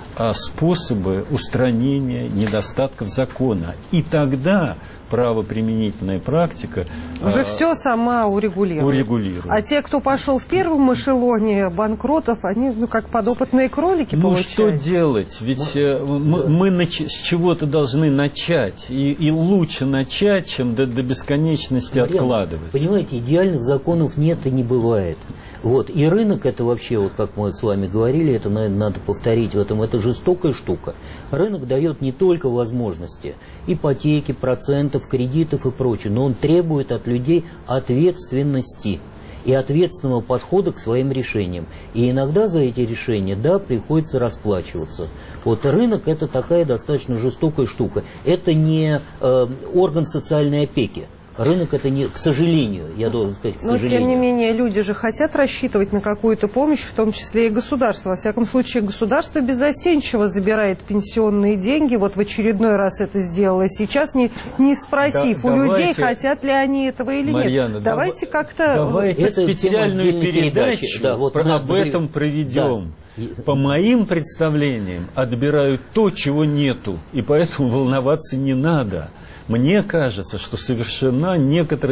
B: способы устранения недостатков закона. И тогда правоприменительная практика
A: уже все сама урегулирует. А те, кто пошел в первом эшелоне банкротов, они как подопытные кролики получают.
B: Что делать? Ведь мы с чего-то должны начать. И лучше начать, чем до бесконечности откладывать.
C: Понимаете, идеальных законов нет и не бывает. Вот. И рынок это вообще, вот как мы с вами говорили, это, наверное, надо повторить в этом, это жестокая штука. Рынок дает не только возможности ипотеки, процентов, кредитов и прочее, но он требует от людей ответственности и ответственного подхода к своим решениям. И иногда за эти решения, да, приходится расплачиваться. Вот рынок это такая достаточно жестокая штука. Это не орган социальной опеки. Рынок это не, к сожалению, я должен сказать, к сожалению.
A: Но, тем не менее, люди же хотят рассчитывать на какую-то помощь, в том числе и государство. Во всяком случае, государство беззастенчиво забирает пенсионные деньги. Вот в очередной раз это сделало. Сейчас, не спросив у людей, хотят ли они этого или
B: Марьяна,
A: нет. Давайте как-то...
B: Давайте специальную передачу об этом проведем. Да. По моим представлениям, отбирают то, чего нету. И поэтому волноваться не надо. Мне кажется, что совершена некоторая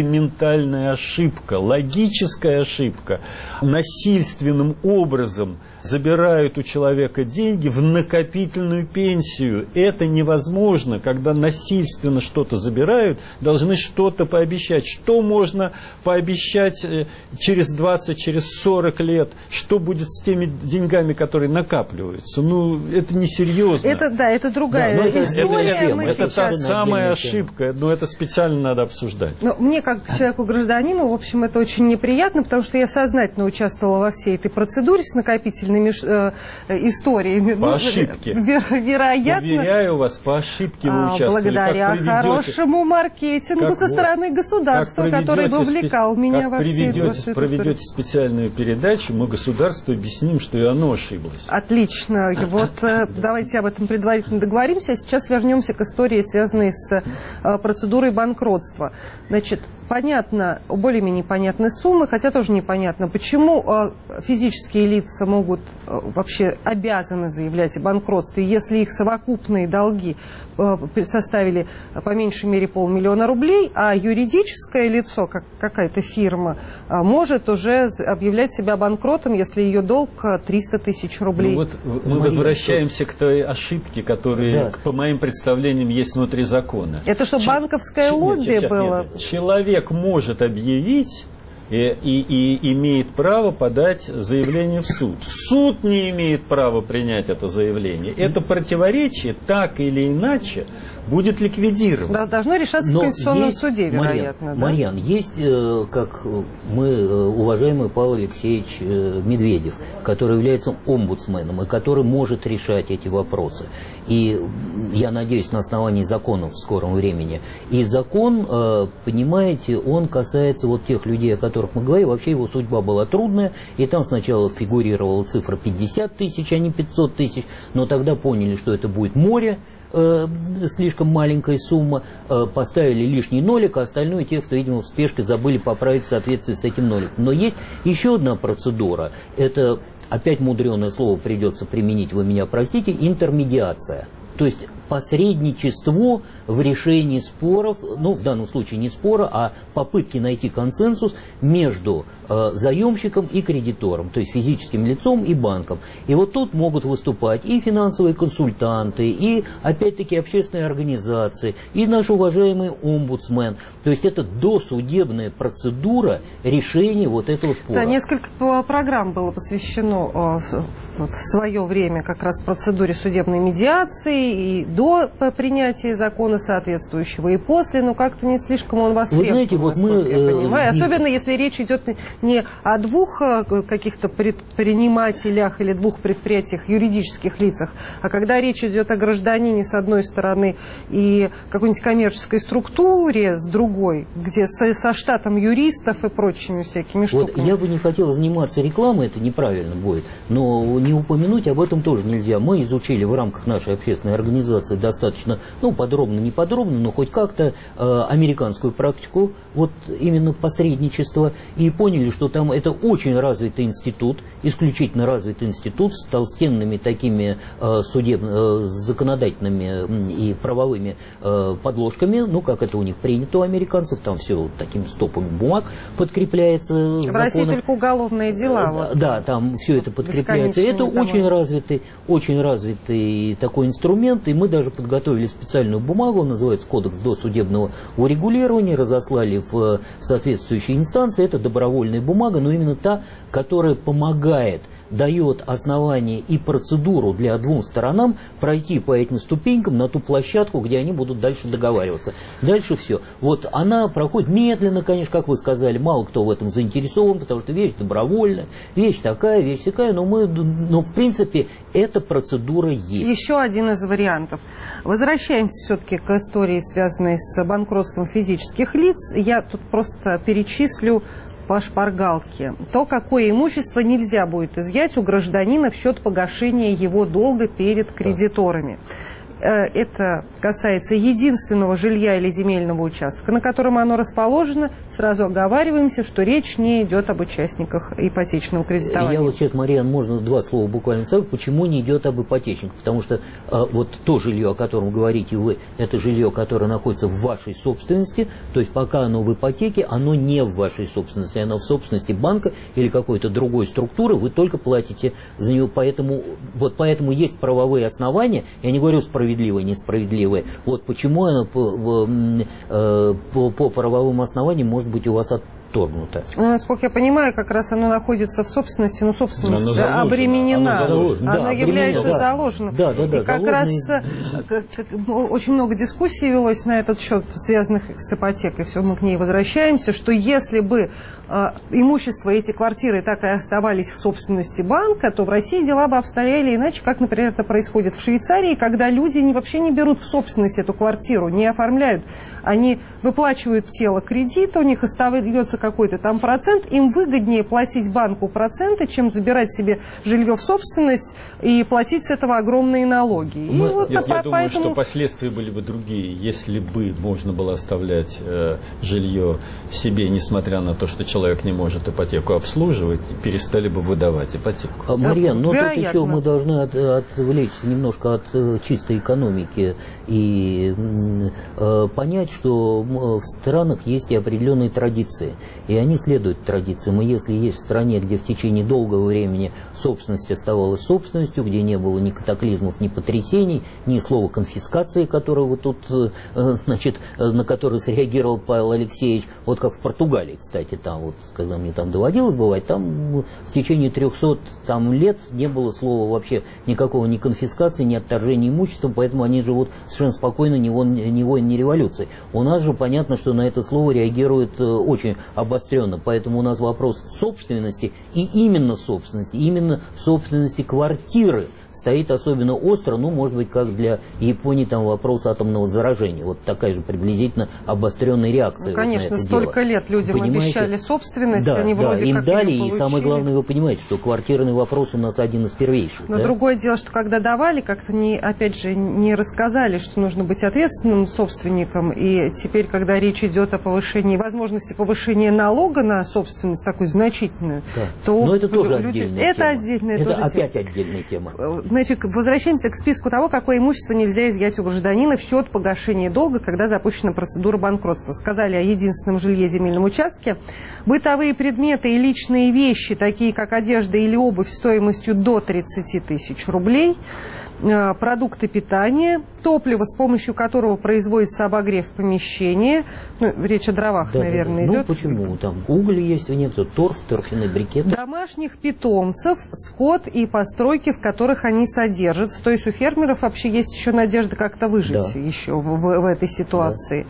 B: фундаментальная ошибка, логическая ошибка, насильственным образом забирают у человека деньги в накопительную пенсию. Это невозможно, когда насильственно что-то забирают, должны что-то пообещать. Что можно пообещать через 20, через 40 лет? Что будет с теми деньгами, которые накапливаются? Ну, это несерьезно.
A: Это, да, это другая история.
B: Это та самая ошибка, но это специально надо обсуждать.
A: Но мне, как человеку-гражданину, в общем, это очень неприятно, потому что я сознательно участвовала во всей этой процедуре с накопительными историями.
B: По ошибке.
A: Вероятно.
B: Уверяю вас, по ошибке вы участвовали.
A: Благодаря хорошему маркетингу со стороны государства, который вовлекал меня во все это.
B: Проведете специальную передачу, мы государству объясним, что и оно ошиблось.
A: Отлично. Вот давайте об этом предварительно договоримся. А сейчас вернемся к истории, связанной с процедурой банкротства. Значит, понятно, более-менее понятны суммы, хотя тоже непонятно, почему физические лица могут вообще обязаны заявлять о банкротстве, если их совокупные долги составили по меньшей мере 500 000 рублей, а юридическое лицо, как какая-то фирма, может уже объявлять себя банкротом, если ее долг 300 000 рублей.
B: Ну вот мы возвращаемся к той ошибке, которая, по моим представлениям, есть внутри закона.
A: Это что, банковское лобби было?
B: Человек может объявить и имеет право подать заявление в суд. Суд не имеет права принять это заявление. Это противоречие так или иначе будет ликвидировано.
A: Должно решаться в Конституционном суде, вероятно.
C: Марьян, есть, как мы, уважаемый Павел Алексеевич Медведев, который является омбудсменом и который может решать эти вопросы. И я надеюсь, на основании законов в скором времени. И закон, понимаете, он касается вот тех людей, о которых мы говорим. Вообще его судьба была трудная. И там сначала фигурировала цифра 50 000, а не 500 000. Но тогда поняли, что это будет море. Слишком маленькая сумма, поставили лишний нолик, а остальной текст, видимо, в спешке забыли поправить в соответствии с этим ноликом. Но есть еще одна процедура, это, опять мудреное слово придется применить, вы меня простите, интермедиация. То есть посредничество в решении споров, ну, в данном случае не спора, а попытки найти консенсус между заемщиком и кредитором, то есть физическим лицом и банком. И вот тут могут выступать и финансовые консультанты, и, опять-таки, общественные организации, и наш уважаемый омбудсмен. То есть это досудебная процедура решения вот этого спора.
A: Да, несколько программ было посвящено в свое время как раз процедуре судебной медиации, и до принятия закона соответствующего, и после, но как-то не слишком он востребован.
C: Вы знаете, вот мы,
A: я понимаю. Особенно если речь идет не о двух каких-то предпринимателях или двух предприятиях, юридических лицах, а когда речь идет о гражданине с одной стороны и какой-нибудь коммерческой структуре с другой, где со штатом юристов и прочими всякими штуками.
C: Вот я бы не хотел заниматься рекламой, это неправильно будет, но не упомянуть об этом тоже нельзя. Мы изучили в рамках нашей общественной организации достаточно, ну, подробно, не подробно, но хоть как-то американскую практику, вот именно посредничество, и поняли, что там это очень развитый институт, исключительно развитый институт с толстенными такими законодательными и правовыми подложками, ну, как это у них принято у американцев, там все вот такими стопами бумаг подкрепляется.
A: В России только уголовные дела. Вот,
C: да, там все это подкрепляется. Это очень развитый такой инструмент, и мы даже подготовили специальную бумагу, называется «Кодекс досудебного урегулирования», разослали в соответствующие инстанции. Это добровольная бумага, но именно та, которая помогает, дает основание и процедуру для двум сторонам пройти по этим ступенькам на ту площадку, где они будут дальше договариваться. Дальше все. Вот она проходит медленно, конечно, как вы сказали, мало кто в этом заинтересован, потому что вещь добровольная, вещь такая, вещь такая, но в принципе эта процедура есть.
A: Еще один из вариантов. Возвращаемся все-таки к истории, связанной с банкротством физических лиц. Я тут просто перечислю по шпаргалке. То, какое имущество нельзя будет изъять у гражданина в счет погашения его долга перед кредиторами. это касается единственного жилья или земельного участка, на котором оно расположено, сразу оговариваемся, что речь не идет об участниках ипотечного кредитования.
C: Я вот сейчас, Марьян, можно два слова буквально сказать, почему не идет об ипотечниках. Потому что вот то жилье, о котором говорите вы, это жилье, которое находится в вашей собственности, то есть пока оно в ипотеке, оно не в вашей собственности, оно в собственности банка или какой-то другой структуры, вы только платите за нее. Поэтому есть правовые основания, я не говорю справедливые, несправедливые, вот почему оно по правовым основаниям может быть у вас отторгнуто.
A: Насколько я понимаю, как раз оно находится в собственности, но собственность обременена. Оно является заложенным. И как раз очень много дискуссий велось на этот счет, связанных с ипотекой, все мы к ней возвращаемся, что если бы имущество, эти квартиры так и оставались в собственности банка, то в России дела бы обстояли иначе, как, например, это происходит в Швейцарии, когда люди вообще не берут в собственность эту квартиру, не оформляют, они выплачивают тело кредита, у них остается какой-то там процент, им выгоднее платить банку проценты, чем забирать себе жилье в собственность и платить с этого огромные налоги.
B: Я думаю, что последствия были бы другие, если бы можно было оставлять жилье себе, несмотря на то, что человек не может ипотеку обслуживать, перестали бы выдавать ипотеку.
C: Марьян, но тут еще мы должны отвлечься немножко от чистой экономики и понять, что в странах есть и определенные традиции, и они следуют традициям. И если есть в стране, где в течение долгого времени собственность оставалась собственностью, где не было ни катаклизмов, ни потрясений, ни слова конфискации, которое вот тут, на которое среагировал Павел Алексеевич, вот как в Португалии, кстати, там вот, когда мне там доводилось бывать, там в течение 300 лет не было слова вообще никакого ни конфискации, ни отторжения имуществом, поэтому они живут совершенно спокойно, ни войн, ни революции. У нас же понятно, что на это слово реагирует очень обостренно, поэтому у нас вопрос собственности и именно собственности квартиры стоит особенно остро, может быть, как для Японии там вопрос атомного заражения. Вот такая же приблизительно обостренная реакция.
A: Конечно,
C: на это
A: столько
C: дело.
A: лет людям обещали собственность, они вроде
C: им
A: как
C: дали,
A: ее
C: и
A: получили.
C: самое главное, вы понимаете, что квартирный вопрос у нас один из первейших.
A: Но другое дело, что когда давали, как-то опять же не рассказали, что нужно быть ответственным собственником, и теперь, когда речь идет о повышении, возможности повышения налога на собственность такую значительную, то
C: но это тоже
A: отдельная тема.
C: Это опять отдельная тема.
A: Значит, возвращаемся к списку того, какое имущество нельзя изъять у гражданина в счет погашения долга, когда запущена процедура банкротства. Сказали о единственном жилье, земельном участке. Бытовые предметы и личные вещи, такие как одежда или обувь стоимостью до 30 тысяч рублей. Продукты питания, топливо, с помощью которого производится обогрев помещения. Речь о дровах, наверное, идет.
C: Почему? Там уголь есть, некоторые торф, торфяные брикеты.
A: Домашних питомцев, скот и постройки, в которых они содержатся. То есть у фермеров вообще есть еще надежда как-то выжить еще в этой ситуации.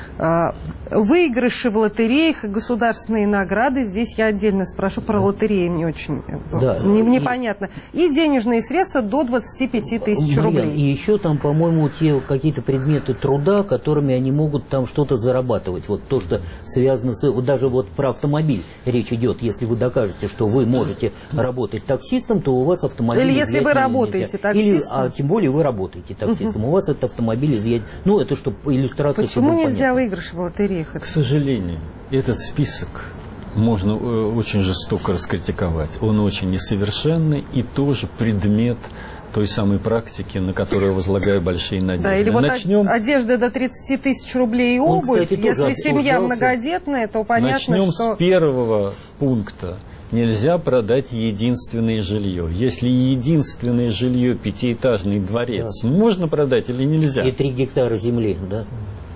A: Выигрыши в лотереях и государственные награды. Здесь я отдельно спрошу про лотереи, мне очень непонятно. И денежные средства до 25 тысяч рублей.
C: И еще там, по-моему, те какие-то предметы труда, которыми они могут там что-то зарабатывать. Вот то, что связано с... Даже вот про автомобиль речь идет. Если вы докажете, что вы можете работать таксистом, то у вас автомобиль...
A: Или если вы работаете таксистом.
C: Тем более вы работаете таксистом. У вас этот автомобиль изъять. Это что, иллюстрация...
A: Почему нельзя выигрыш в лотереях?
B: К сожалению, этот список можно очень жестоко раскритиковать. Он очень несовершенный и тоже предмет той самой практики, на которую я возлагаю большие надежды.
A: Да, или одежда до 30 тысяч рублей и обувь.
C: Кстати,
A: если семья многодетная, то понятно,
B: Начнем с первого пункта. Нельзя продать единственное жилье. Если единственное жилье пятиэтажный дворец, можно продать или нельзя?
C: И 3 гектара земли, да?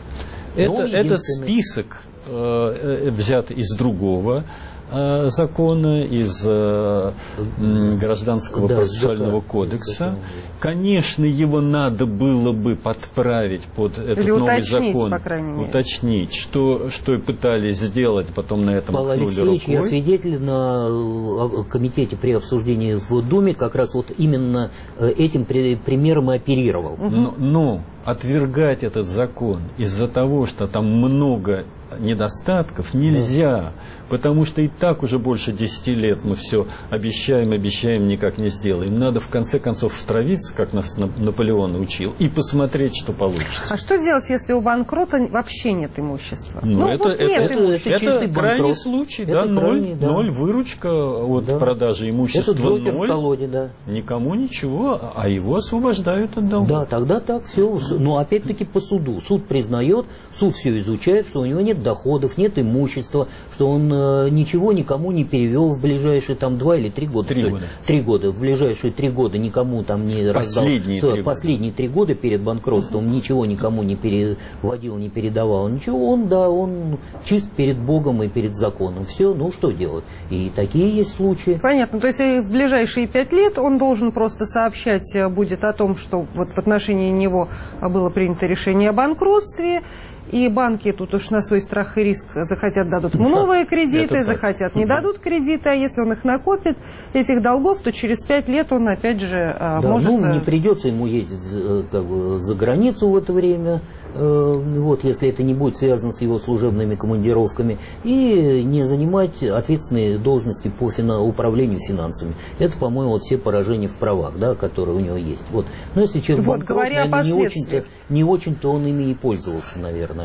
B: Этот список взят из другого закона, из Гражданского процессуального кодекса. Конечно, его надо было бы подправить под этот новый закон.
A: По крайней мере.
B: Уточнить, что и пытались сделать, потом на этом
C: Павел Алексеевич, я свидетель на комитете при обсуждении в Думе, как раз вот именно этим примером и оперировал.
B: Но отвергать этот закон из-за того, что там много недостатков нельзя, потому что и так уже больше 10 лет мы все обещаем, никак не сделаем. Надо в конце концов втравиться, как нас Наполеон учил, и посмотреть, что получится.
A: А что делать, если у банкрота вообще нет имущества?
B: Это
C: чистый
B: крайний случай, да, ноль выручка от продажи имущества,
C: это Джокер в колоде, да.
B: Никому ничего, а его освобождают от долга.
C: Да, тогда так все. Но опять-таки по суду. Суд признает, суд все изучает, что у него нет доходов, нет имущества, что он ничего никому не перевел в ближайшие 2 или 3 года. 3 года. В ближайшие 3 года никому там не раздал. Последние 3 года перед банкротством ничего никому не переводил, не передавал. Ничего, он чист перед Богом и перед законом. Все, что делать? И такие есть случаи.
A: Понятно. То есть в ближайшие 5 лет он должен просто сообщать будет о том, что вот в отношении него было принято решение о банкротстве, и банки тут уж на свой страх и риск захотят дадут ему новые кредиты, захотят не дадут кредиты, а если он их накопит, этих долгов, то через 5 лет он опять же может...
C: не придется ему ездить за границу в это время, если это не будет связано с его служебными командировками, и не занимать ответственные должности по управлению финансами. Это, по-моему, все поражения в правах, да, которые у него есть. Но если человек банкрот, наверное, не очень-то он ими и пользовался, наверное.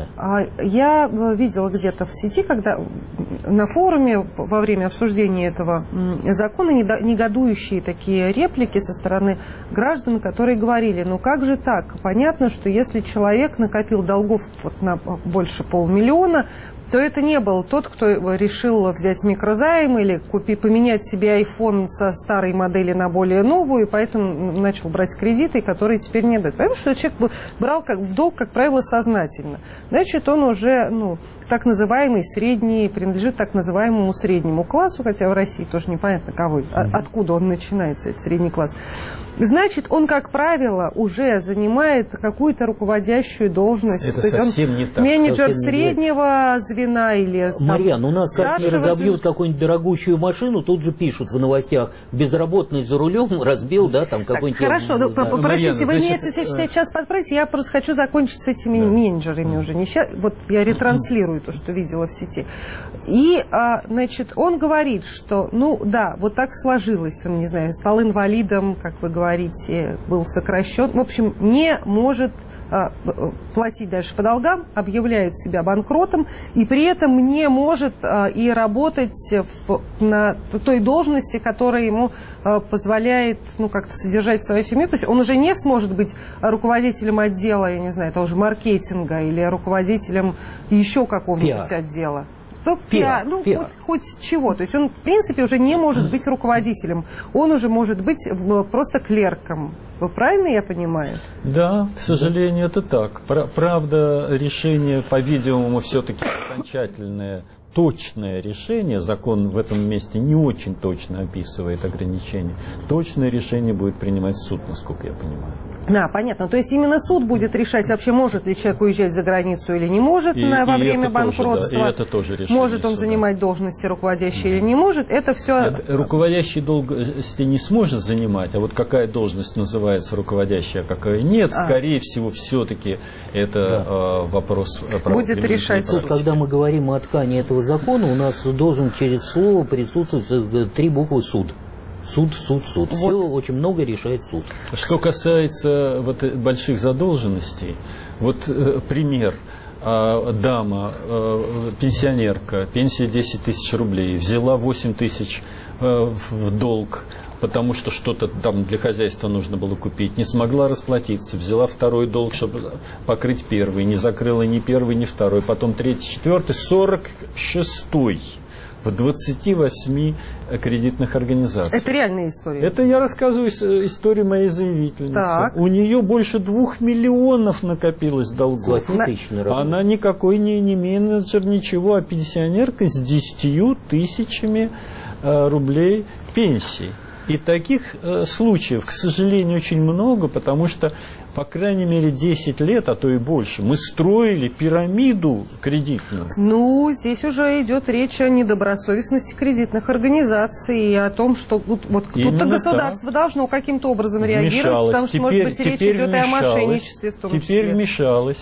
A: Я видела где-то в сети, когда на форуме во время обсуждения этого закона негодующие такие реплики со стороны граждан, которые говорили, как же так? Понятно, что если человек накопил долгов на больше 500 000, то это не был тот, кто решил взять микрозайм или поменять себе iPhone со старой модели на более новую, и поэтому начал брать кредиты, которые теперь не дают. Потому что человек брал в долг, как правило, сознательно. Значит, он уже так называемый средний, принадлежит так называемому среднему классу, хотя в России тоже непонятно, откуда он начинается, этот средний класс. Значит, он, как правило, уже занимает какую-то руководящую должность.
B: Это
A: то есть
B: совсем
A: он
B: не так.
A: Менеджер среднего звена или...
C: Марьяна, у нас как не разобьют какую-нибудь дорогущую машину, тут же пишут в новостях, безработный за рулем разбил, какой-нибудь...
A: Хорошо, простите, вы меня сейчас подправите, я просто хочу закончить с этими менеджерами уже. Я ретранслирую то, что видела в сети. И, значит, он говорит, что, так сложилось, не знаю, стал инвалидом, как вы говорите, был сокращен. В общем, не может платить дальше по долгам, объявляет себя банкротом, и при этом не может и работать на той должности, которая ему позволяет как-то содержать свою семью. То есть он уже не сможет быть руководителем отдела, я не знаю, того же маркетинга или руководителем еще какого-нибудь отдела. Хоть чего. То есть он, в принципе, уже не может быть руководителем. Он уже может быть просто клерком. Правильно я понимаю?
B: Да, к сожалению, это так. Правда, решение, по-видимому, все-таки окончательное, точное решение. Закон в этом месте не очень точно описывает ограничения. Точное решение будет принимать суд, насколько я понимаю.
A: Понятно. То есть именно суд будет решать, вообще может ли человек уезжать за границу или не может во время банкротства.
B: И это тоже решение
A: может он
B: суда.
A: Занимать должности руководящие или не может. Это все...
B: Руководящий должности не сможет занимать, а вот какая должность называется руководящая, а какая нет, скорее всего, все-таки это вопрос...
A: Будет решать суд.
C: Когда мы говорим о ткани этого закона, у нас должен через слово присутствовать 3 буквы «суд». Суд. Все очень много решает суд.
B: Что касается больших задолженностей, пример. Дама, пенсионерка, пенсия 10 тысяч рублей, взяла 8 тысяч в долг, потому что что-то там для хозяйства нужно было купить, не смогла расплатиться, взяла второй долг, чтобы покрыть первый, не закрыла ни первый, ни второй, потом третий, четвертый, 46-й. В 28 кредитных организациях.
A: Это реальная история?
B: Это я рассказываю историю моей заявительницы.
A: Так.
B: У нее больше 2 миллионов накопилось долгов. Она никакой не менеджер, ничего, а пенсионерка с 10 тысячами рублей пенсии. И таких случаев, к сожалению, очень много, потому что, по крайней мере, 10 лет, а то и больше, мы строили пирамиду кредитную.
A: Здесь уже идет речь о недобросовестности кредитных организаций и о том, что кто-то государство должно каким-то образом реагировать, потому что, может быть, речь идет и о мошенничестве в том числе.
B: Теперь вмешалось.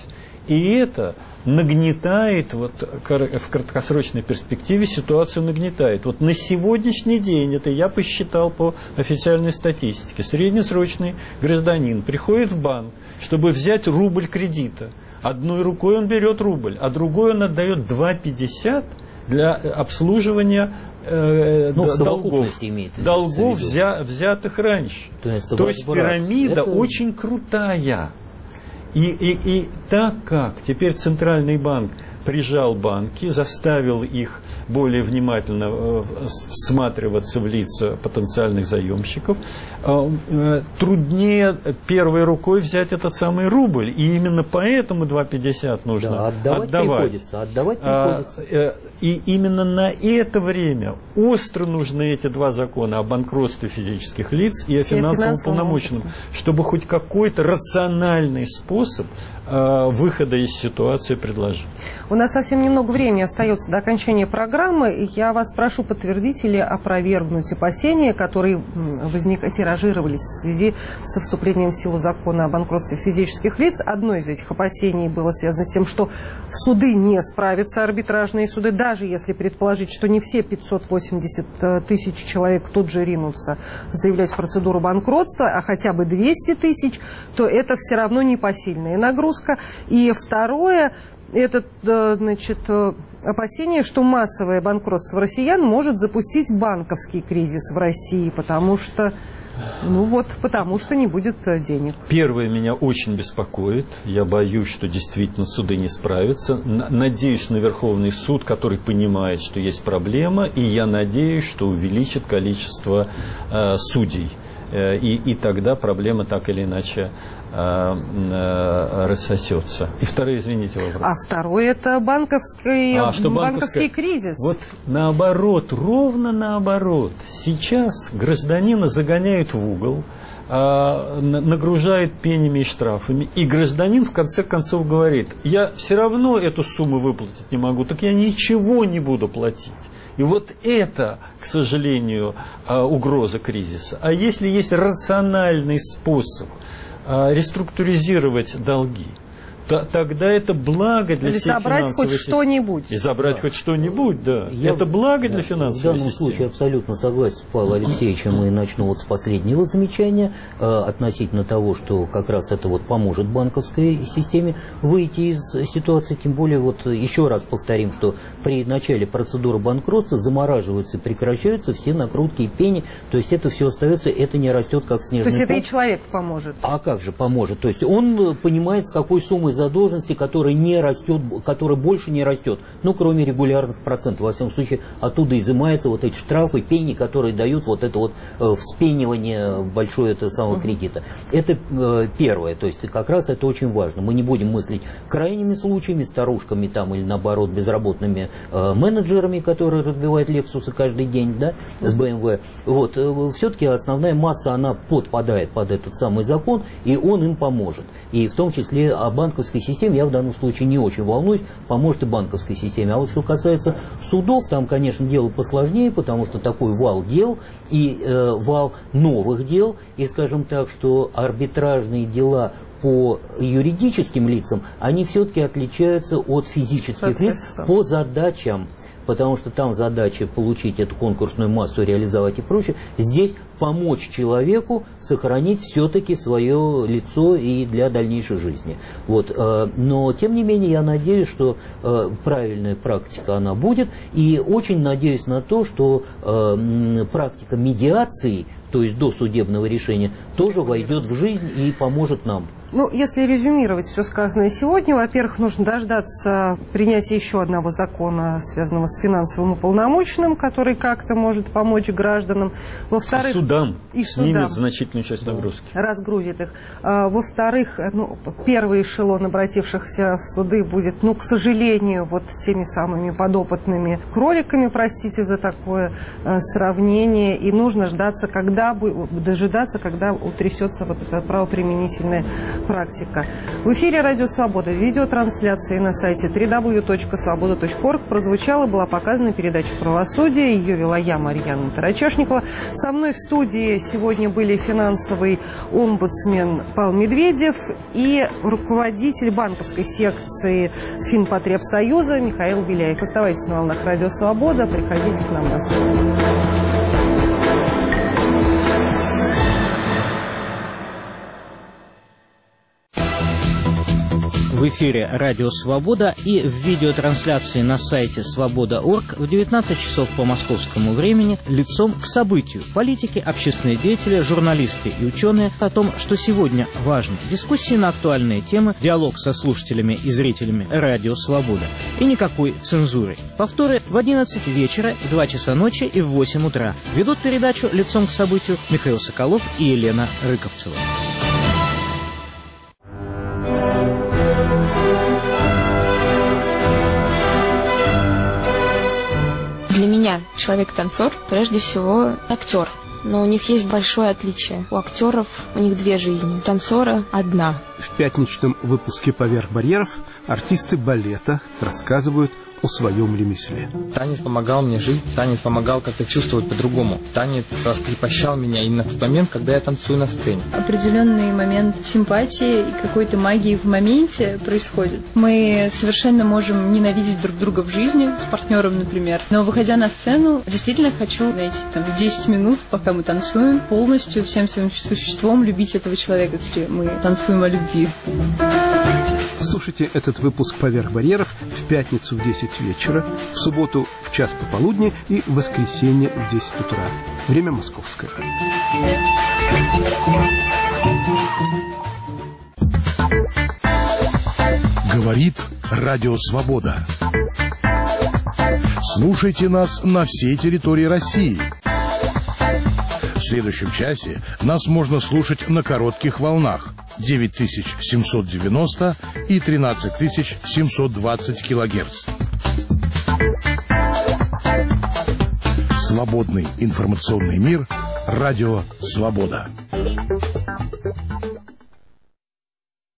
B: И это нагнетает, вот в краткосрочной перспективе ситуацию нагнетает. Вот на сегодняшний день, это я посчитал по официальной статистике, среднесрочный гражданин приходит в банк, чтобы взять рубль кредита. Одной рукой он берет рубль, а другой он отдает 2,50 для обслуживания долгов, взятых раньше. То есть пирамида очень крутая. И так как теперь Центральный банк прижал банки, заставил их более внимательно всматриваться в лица потенциальных заемщиков, труднее первой рукой взять этот самый рубль. И именно поэтому 2,50 нужно отдавать. Приходится. И именно на это время остро нужны эти два закона о банкротстве физических лиц и о финансовом уполномоченном, чтобы хоть какой-то рациональный способ выхода из ситуации предложить.
A: У нас совсем немного времени остается до окончания программы. Я вас прошу подтвердить или опровергнуть опасения, которые тиражировались в связи со вступлением в силу закона о банкротстве физических лиц. Одно из этих опасений было связано с тем, что суды не справятся, арбитражные суды, даже если предположить, что не все 580 тысяч человек тут же ринутся заявлять процедуру банкротства, а хотя бы 200 тысяч, то это все равно непосильная нагрузка. И второе, это, опасение, что массовое банкротство россиян может запустить банковский кризис в России, потому что не будет денег.
B: Первое меня очень беспокоит. Я боюсь, что действительно суды не справятся. Надеюсь на Верховный суд, который понимает, что есть проблема, и я надеюсь, что увеличит количество судей. И тогда проблема так или иначе рассосется. И второй, извините, вопрос.
A: А второй — это банковский кризис.
B: Вот наоборот, ровно наоборот. Сейчас гражданина загоняют в угол, нагружают пенями и штрафами, и гражданин в конце концов говорит: я все равно эту сумму выплатить не могу, так я ничего не буду платить. И вот это, к сожалению, угроза кризиса. А если есть рациональный способ реструктуризировать долги, тогда это благо для всей финансовой системы. И забрать хоть что-нибудь, да. Это благо для финансовой системы.
C: В данном случае абсолютно согласен с Павлом Алексеевичем, и начну вот с последнего замечания относительно того, что как раз это вот поможет банковской системе выйти из ситуации. Тем более, вот еще раз повторим, что при начале процедуры банкротства замораживаются и прекращаются все накрутки и пени, то есть это все остается, это не растет как снежный ком.
A: То есть это и человек поможет.
C: А как же поможет? То есть он понимает, с какой суммой задолженности, которая не растет, которая больше не растет, ну, кроме регулярных процентов. Во всяком случае, оттуда изымаются вот эти штрафы, пени, которые дают вот это вот вспенивание большое этого самого кредита. Это первое, то есть как раз это очень важно. Мы не будем мыслить крайними случаями, старушками там или наоборот безработными менеджерами, которые разбивают Лексусы каждый день, да, с BMW. Вот, все-таки основная масса, она подпадает под этот самый закон, и он им поможет. И в том числе о банковской системе я в данном случае не очень волнуюсь, поможет и банковской системе. А вот что касается судов, там, конечно, дело посложнее, потому что такой вал дел и вал новых дел, и, скажем так, что арбитражные дела по юридическим лицам, они все-таки отличаются от физических лиц по задачам. Потому что там задача получить эту конкурсную массу, реализовать и прочее. Здесь помочь человеку сохранить все-таки свое лицо и для дальнейшей жизни. Вот. Но, тем не менее, я надеюсь, что правильная практика она будет. И очень надеюсь на то, что практика медиации, то есть до судебного решения, тоже войдет в жизнь и поможет нам.
A: Ну, если резюмировать все сказанное сегодня, во-первых, нужно дождаться принятия еще одного закона, связанного с финансовым уполномоченным, который как-то может помочь гражданам. Во-вторых,
B: судам снимет значительную часть нагрузки.
A: Разгрузит их. Во-вторых, первый эшелон обратившихся в суды будет, к сожалению, вот теми самыми подопытными кроликами, простите за такое сравнение, и нужно дожидаться, когда утрясется вот это правоприменительное практика. В эфире «Радио Свобода» в видеотрансляции на сайте www.svoboda.org прозвучала, была показана передача «Правосудие». Ее вела я, Марьяна Тарачашникова. Со мной в студии сегодня были финансовый омбудсмен Павел Медведев и руководитель банковской секции Финпотребсоюза Михаил Беляев. Оставайтесь на волнах «Радио Свобода», приходите к нам на связь.
D: В эфире «Радио Свобода» и в видеотрансляции на сайте Свобода.орг в 19 часов по московскому времени лицом к событию. Политики, общественные деятели, журналисты и ученые о том, что сегодня важно. Дискуссии на актуальные темы, диалог со слушателями и зрителями «Радио Свобода». И никакой цензуры. Повторы в 11 вечера, в 2 часа ночи и в 8 утра. Ведут передачу лицом к событию Михаил Соколов и Елена Рыковцева.
E: Для меня человек-танцор прежде всего актер. Но у них есть большое отличие. У актеров у них 2 жизни, у танцора одна.
F: В пятничном выпуске «Поверх барьеров» артисты балета рассказывают о своем ремесле.
G: Танец помогал мне жить, танец помогал как-то чувствовать по-другому. Танец раскрепощал меня именно в тот момент, когда я танцую на сцене.
H: Определенный момент симпатии и какой-то магии в моменте происходит. Мы совершенно можем ненавидеть друг друга в жизни, с партнером, например. Но выходя на сцену, действительно хочу найти 10 минут, пока мы танцуем, полностью всем своим существом любить этого человека, если мы танцуем о любви.
F: Слушайте этот выпуск «Поверх барьеров» в пятницу в 10 вечера, в субботу в час пополудни и в воскресенье в 10 утра. Время московское.
I: Говорит «Радио Свобода». Слушайте нас на всей территории России. В следующем часе нас можно слушать на коротких волнах 9790 и 13720 килогерц. Свободный информационный мир. Радио Свобода.